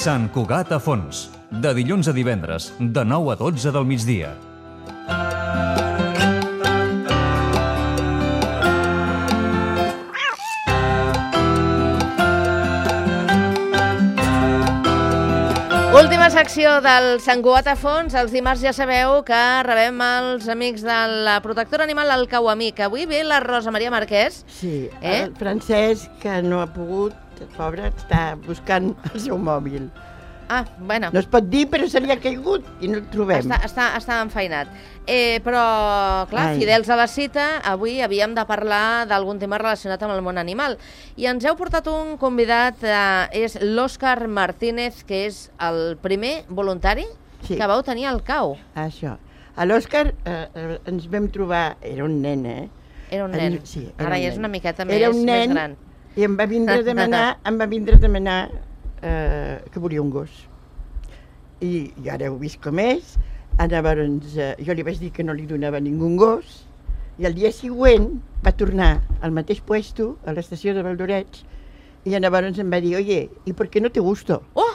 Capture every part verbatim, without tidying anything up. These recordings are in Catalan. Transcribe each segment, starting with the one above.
Sant Cugat a fons, de dilluns a divendres, de nou a dotze del migdia. Última secció del Sant Cugat a fons. Els dimarts ja sabeu que rebem els amics de la protectora animal, el Cauamic. Avui ve la Rosa Maria Marquès. Sí, eh? el Francesc, que no ha pogut, pobre, està buscant el seu mòbil. Ah, bueno. No es pot dir, però se li ha caigut i no el trobem. Està, està, està enfeinat. Eh, però, clar, Ai. fidels a la cita, avui havíem de parlar d'algun tema relacionat amb el món animal. I ens heu portat un convidat, eh, és l'Òscar Martínez, que és el primer voluntari Sí. que vau tenir al cau. Això. A l'Òscar eh, ens vam trobar, era un nen, eh? Era un nen. En, sí, era Ara un ja és nen. una miqueta Era més, un nen, més gran. I em va vindre a demanar, em va vindre a demanar eh, que volia un gos. I, i ara heu vist com és. Llavors, eh, jo li vaig dir que no li donava ningú gos, i el dia següent va tornar al mateix puesto, a l'estació de Valdoreig, i llavors em va dir, oye, ¿y por qué no te gusto? Oh!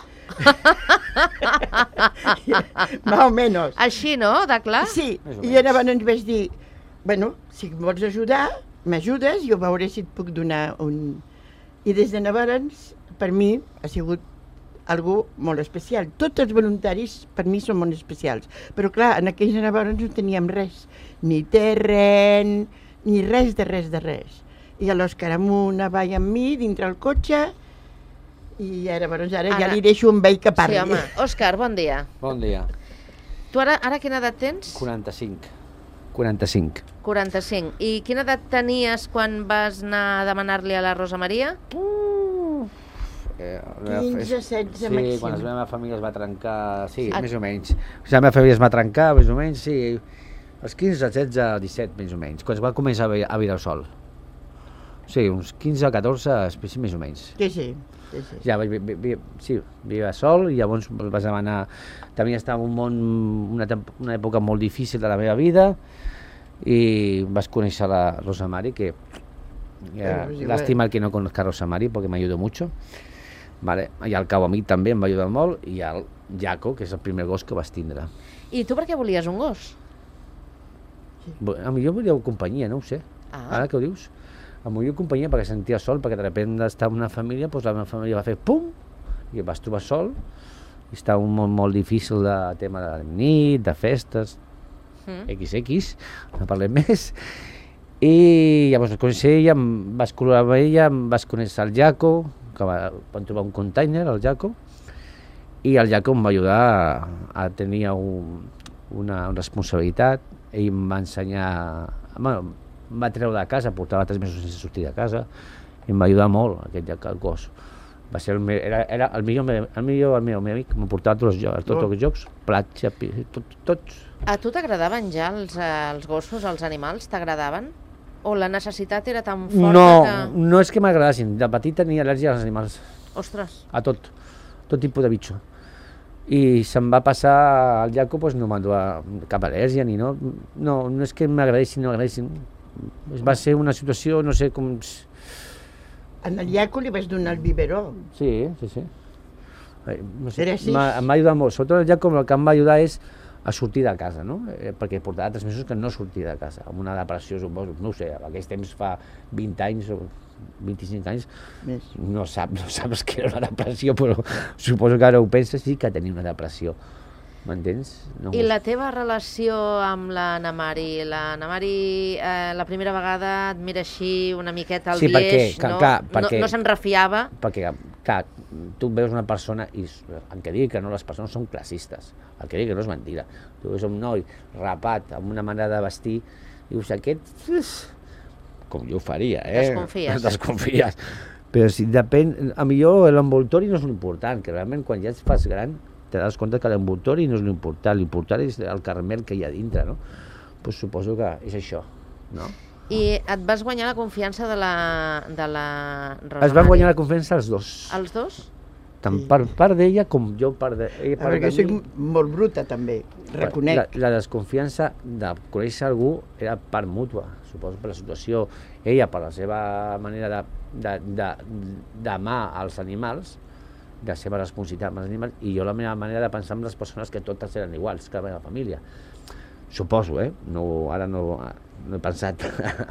Más o menos. Així, no? De clar? Sí, i llavors vaig dir, bueno, si em vols ajudar, m'ajudes, jo veuré si et puc donar un... I des de llavors, per mi, ha sigut algo molt especial. Tots els voluntaris, per mi, són molt especials. Però, clar, en aquells llavors no teníem res. Ni terreny, ni res de res de res. I l'Òscar amunt va amb mi, dintre el cotxe, i llavors ara, ara ja li deixo un vell que parli. Sí, home. Òscar, bon dia. Bon dia. Tu ara, ara quina edat tens? quaranta-cinc. quaranta-cinc. quaranta-cinc. I quina edat tenies quan vas anar a demanar-li a la Rosa Maria? Eh, quinze, setze sí, màxim. Sí, quan la meva família es va trencar, sí, Ah. més o menys. La meva família es va trencar, més o menys, sí. Els quinze, setze, disset, més o menys, quan es va començar a, a viure el sol. Sí, uns quinze, catorze, sí, més o menys. Sí, sí. sí, sí. Ja vaig, vi, vi, sí, vivia sol i llavors vas demanar... També estava un món, una, una època molt difícil de la meva vida i vas conèixer la Rosa Mari, que ja, lástima que no conozca a Rosa Mari porque me ayudó mucho. Vale. I el Cauamic també em va ajudar molt, i el Jaco, que és el primer gos que vas tindre. I tu per què volies un gos? A mi jo volia companyia, no ho sé. Ah. Ara que ho dius? A mi jo companyia perquè sentia sol, perquè de sobte d'estar en una família, doncs la meva família va fer pum, i em vas trobar sol, i està un món molt difícil de tema de nit, de festes, mm. equis equis, no parlem més. I llavors vaig conèixer ella, em vas col·laborar amb ella, em vas conèixer el Jaco, que va, van trobar un container, el Jaco, i el Jaco em va ajudar a, a tenir un, una responsabilitat. Ell em va ensenyar, bueno, em va treure de casa, portava tres mesos sense sortir de casa, i em va ajudar molt aquest, aquest gos. Va ser el meu, era, era el millor, el millor, el meu, el meu amic, em portava tots els jocs, tots els jocs, platja, tot, tots. A tu t'agradaven ja els, els gossos, els animals, t'agradaven? O la necessitat era tan forta no, que... No és que m'agradassin, de petit tenia al·lèrgia als animals. Ostres. A tot, tot tipus de bitxo. I se'm va passar al Jaco, doncs no m'ha donat cap al·lèrgia, ni no, no, no és que m'agradessin, no m'agradessin. Va ser una situació, no sé com... En el Jaco li vaig donar el biberó. Sí, sí, sí. No sé, Era així? em va ajudar molt, sobretot el Jaco el que em va ajudar és a sortir de casa, no? Eh, perquè portava tres mesos que no sortia de casa, amb una depressió, suposo, no ho sé, en aquells temps fa vint anys o vint-i-cinc anys, Més. no, sap, no saps què era una depressió, però suposo que ara ho penses, sí que tenia una depressió, m'entens? No I la teva relació amb la Namari? La Namari eh, la primera vegada et mira així una miqueta al Sí, perquè, bieix, clar, no? clar, no, perquè- no se'n refiava? Perquè, clar, tu veus una persona i el que digui que no, les persones són classistes, el que digui que no és mentida. Tu veus un noi rapat, amb una manera de vestir, i dius, aquest, com jo ho faria, eh? Desconfies. Desconfies. Però si depèn, a millor l'envoltori no és l'important, que realment quan ja et fas gran te das compte que l'envoltori no és l'important, l'important és el caramel que hi ha dintre, no? Pues suposo que és això, no? I et vas guanyar la confiança de la, de la Rosa Es van Mari? guanyar la confiança els dos. Els dos? Tant per part d'ella com jo per d'ella. Ah, perquè soc molt bruta també, reconec. La, la desconfiança de conèixer algú era part mútua, suposo per la situació. Ella, per la seva manera de, de, de, d'amar els animals, de la seva responsabilitat amb els animals, i jo la meva manera de pensar amb les persones que totes eren iguals, que la meva família. Suposo, eh? No, ara no, no he pensat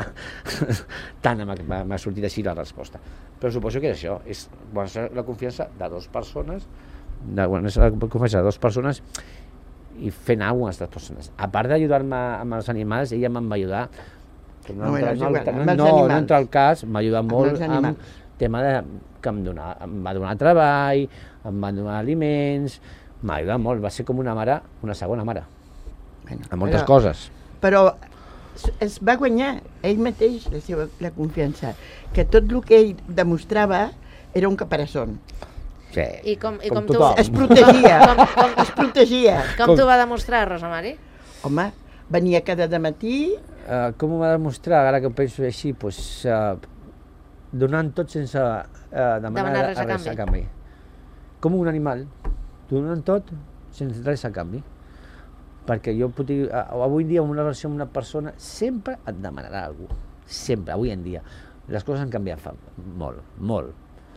tant, m'ha sortit així la resposta. Però suposo que és això, és bueno, la confiança de dues persones, de, bueno, és la confiança de dues persones i fent alguna cosa a les persones. A part d'ajudar-me amb els animals, ella me'n va ajudar, no, no, entra, no, igual, no, no, no entra al cas, m'ha ajudat molt amb el tema de, que em, donar, em va donar treball, em van donar aliments, m'ha ajudat molt, va ser com una mare, una segona mare, bueno, a moltes però, coses. Però es va guanyar ell mateix la seva la confiança, que tot el que ell demostrava era un caparazón. Sí, I com, i com, com tu... Es protegia, com, com, es protegia. Com, com t'ho va demostrar, Rosa Mari? Home, venia cada dematí... Uh, com ho va demostrar, ara que ho penso així, pues, uh, donant tot sense uh, demanar, demanar res a, a res canvi. a canvi. Com un animal, donant tot sense res a canvi. Perquè jo puc dir, uh, avui dia una relació amb una persona sempre et demanarà alguna cosa. Sempre, avui en dia. Les coses han canviat fa molt, molt.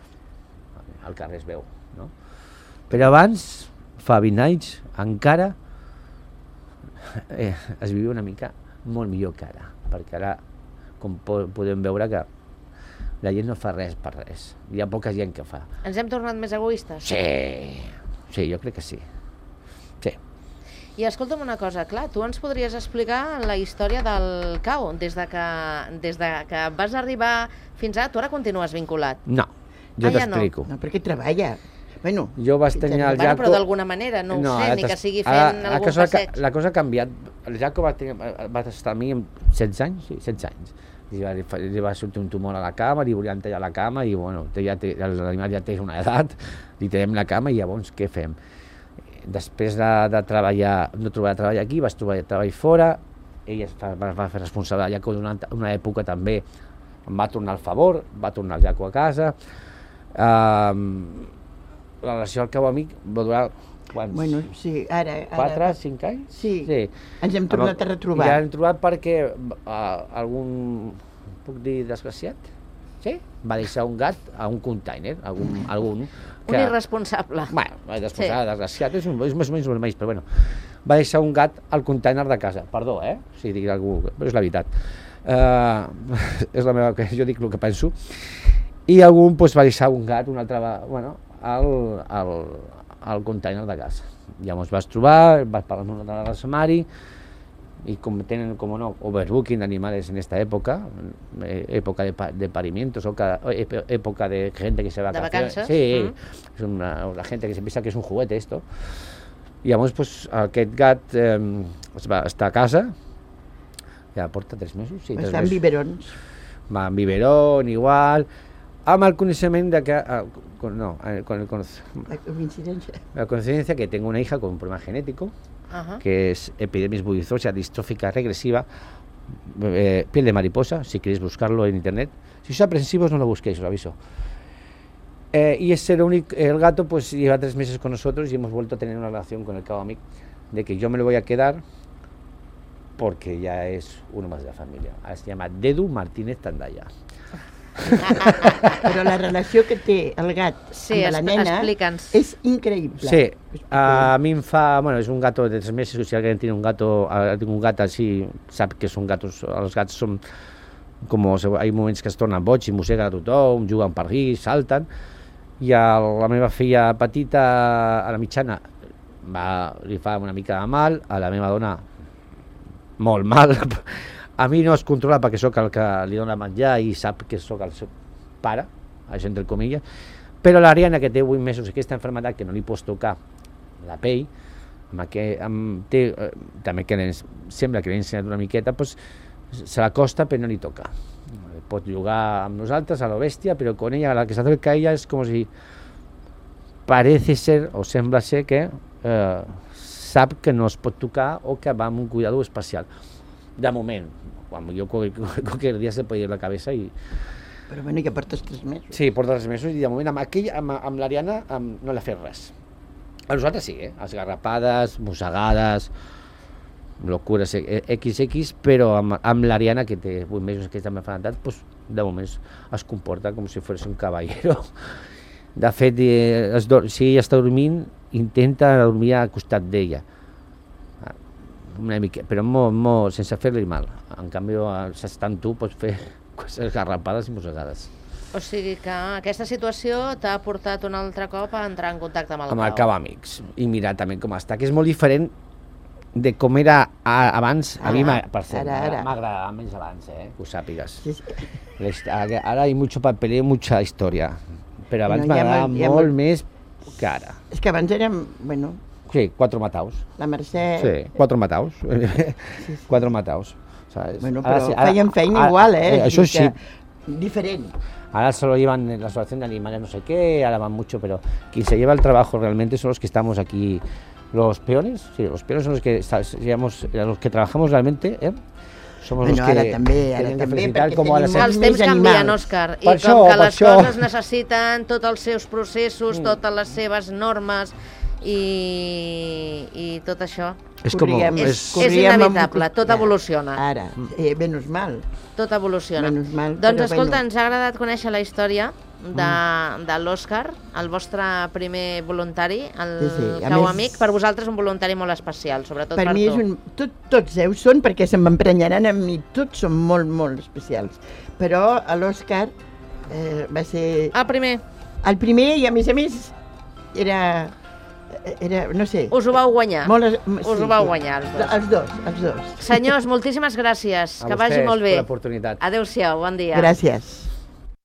Al carrer es veu, no? Però abans, fa vint anys, encara eh, es vivia una mica molt millor que ara, perquè ara, com podem veure, que la gent no fa res per res. Hi ha poca gent que fa. Ens hem tornat més egoistes? Sí, sí, jo crec que sí. Sí. I escolta'm una cosa, clar, tu ens podries explicar la història del C A O, des de que, des de que vas arribar fins ara, tu ara continues vinculat? No, jo ah, t'explico. Ja no. no, perquè treballa. Bueno, jo vaig tenir el bueno, Jaco... Però d'alguna manera, no, no ho sé, ni que sigui fent ara, algun cosa, passeig. La cosa ha canviat. El Jaco va, tenir, va estar amb mi amb setze anys, sí, setze anys. Li va, li va sortir un tumor a la cama, li volien tallar la cama i bueno, ja té, l'animal ja té una edat, li tenem la cama i llavors què fem? Després de, de treballar, no trobar treball aquí, vaig trobar treball fora, ella es va, va fer responsable del Jaco durant una època també, em va tornar al favor, va tornar el Jaco a casa. Um, la relació al cau amic va durar quants? Bueno, sí, ara... ara... Quatre, cinc anys? Sí, sí. Ens hem tornat Amb, a retrobar. Ja hem trobat perquè uh, algun, puc dir desgraciat? Sí? Va deixar un gat a un container, algun... algun que... Un irresponsable. Bueno, irresponsable, sí. Desgraciat, és, un, és més o menys el mateix, però bueno. Va deixar un gat al container de casa. Perdó, eh? Si digui algú, però és la veritat. Uh, és la meva... Jo dic el que penso. I algú pues, va deixar un gat, un altre va... Bueno, al, al, al container de casa. Llavors vas trobar, vas parlar amb una de la Mari, i com tenen, com no, overbooking d'animales en esta època, època de, de parimientos, o cada, època de gente que se va de vacances. Sí, mm. és una, la gente que se piensa que és un juguete esto. I llavors pues, aquest gat eh, va estar a casa, ja porta tres mesos. Sí, Està en biberons. Va en biberón, igual, amb el coneixement de que... Eh, con, no, con el la coincidència. La coincidencia que tengo una hija con un problema genético, uh-huh. que es epidermis bullosa distrófica regresiva, eh, piel de mariposa, si queréis buscarlo en internet. Si sois aprensivos no lo busquéis, os lo aviso. Eh, y es el único, el gato pues lleva tres meses con nosotros y hemos vuelto a tener una relación con el cabo amic de que yo me lo voy a quedar porque ya es uno más de la familia. Ahora se llama Dedu Martínez Tandaya. Però la relació que té el gat sí, amb la nena és increïble. Sí, a mi em fa, bueno, és un gato de tres meses, si alguien tiene un gato, un gat així, sap que són gatos, els gats són com, hi ha moments que es tornen boig i mosseguen a tothom, juguen per aquí, salten, i a la meva filla petita, a la mitjana, va, li fa una mica de mal, a la meva dona molt mal. A mi no es controla perquè sóc el que li dona menjar i sap que sóc el seu pare, això entre comilles, però l'Ariana, que té vuit mesos, aquesta malaltia que no li pots tocar la pell, amb aquest, amb, té, eh, també que sembla que l'he ensenyat una miqueta, pues, se l'acosta però no li toca. Pot jugar amb nosaltres a la bèstia, però con ella, la que s'acerca a ella és com si parece ser, o sembla ser que eh, sap que no es pot tocar o que va amb un cuidado especial. De moment, quan jo qualsevol dia se pot ir la cabeza i... Però bueno, ja portes tres mesos. Sí, porta tres mesos i de moment amb, aquell, amb, amb l'Ariana amb, no l'ha fet res. A nosaltres sí, eh? Esgarrapades, mossegades, locures equis equis, però amb, amb l'Ariana, que té vuit mesos que està més fanatat, pues, de moment es comporta com si fos un caballero. De fet, eh, es do... si ella està dormint, intenta dormir al costat d'ella. Una mica, però molt, molt, sense fer-li mal. En canvi, s'està amb tu, pots fer coses garrapades i mossegades. O sigui que aquesta situació t'ha portat un altre cop a entrar en contacte amb el Amb el cau. cau amics. I mirar també com està, que és molt diferent de com era a- abans. A mi, Ara, m'ha- per cert, ara, ara. m'agradava més abans, eh? Que ho sàpigues. Sí, sí. La hist- Ara ara hi ha mucho papeleo, mucha història. Però abans No, hi ha m'agradava molt- hi ha molt molt- més que ara. És que abans érem, bueno, Sí, quatre mataus. la Mercè... Sí, quatre mataus. sí. Quatre mataus. ¿Sabes? Bueno, Ara però sí, ara- feien feina ara- igual, eh? eh, Això Vull dir sí. que Diferent. Ahora solo llevan la asociación de animales no sé qué, ahora van mucho, pero quien se lleva el trabajo realmente son los que estamos aquí, los peones, sí, los peones son los que, está- llevamos, los que trabajamos realmente, ¿eh? Somos Bueno, los que ara també, ara tienen que també, felicitar perquè como a la tenim Els Més temps canvien, animals. Òscar, i Per com això, que per les això. coses necessiten tots els seus processos, totes les seves normes i, i tot això. És com... Corriguem, És, És, és corríem amb- inevitable, tot Ja. evoluciona. Ara, eh, menys mal. Tot evoluciona. Menys mal, Doncs però escolta, bueno. ens ha agradat conèixer la història de, de l'Òscar, el vostre primer voluntari, el Sí, sí. A Cau més- Amic. Per vosaltres un voluntari molt especial, sobretot per, Per mi tu. és un... Tot, tots eh, ho són perquè se m'emprenyaran amb mi. Tots són molt, molt especials. Però a l'Òscar eh, va ser El primer, el primer i a més a més era... era no sé... us ho vau guanyar. Molt, es- Us ho vau guanyar, els dos. Els dos, els dos. Senyors, moltíssimes gràcies. A Que vagi vostès molt bé. per l'oportunitat. Adéu-siau, bon dia. Gràcies.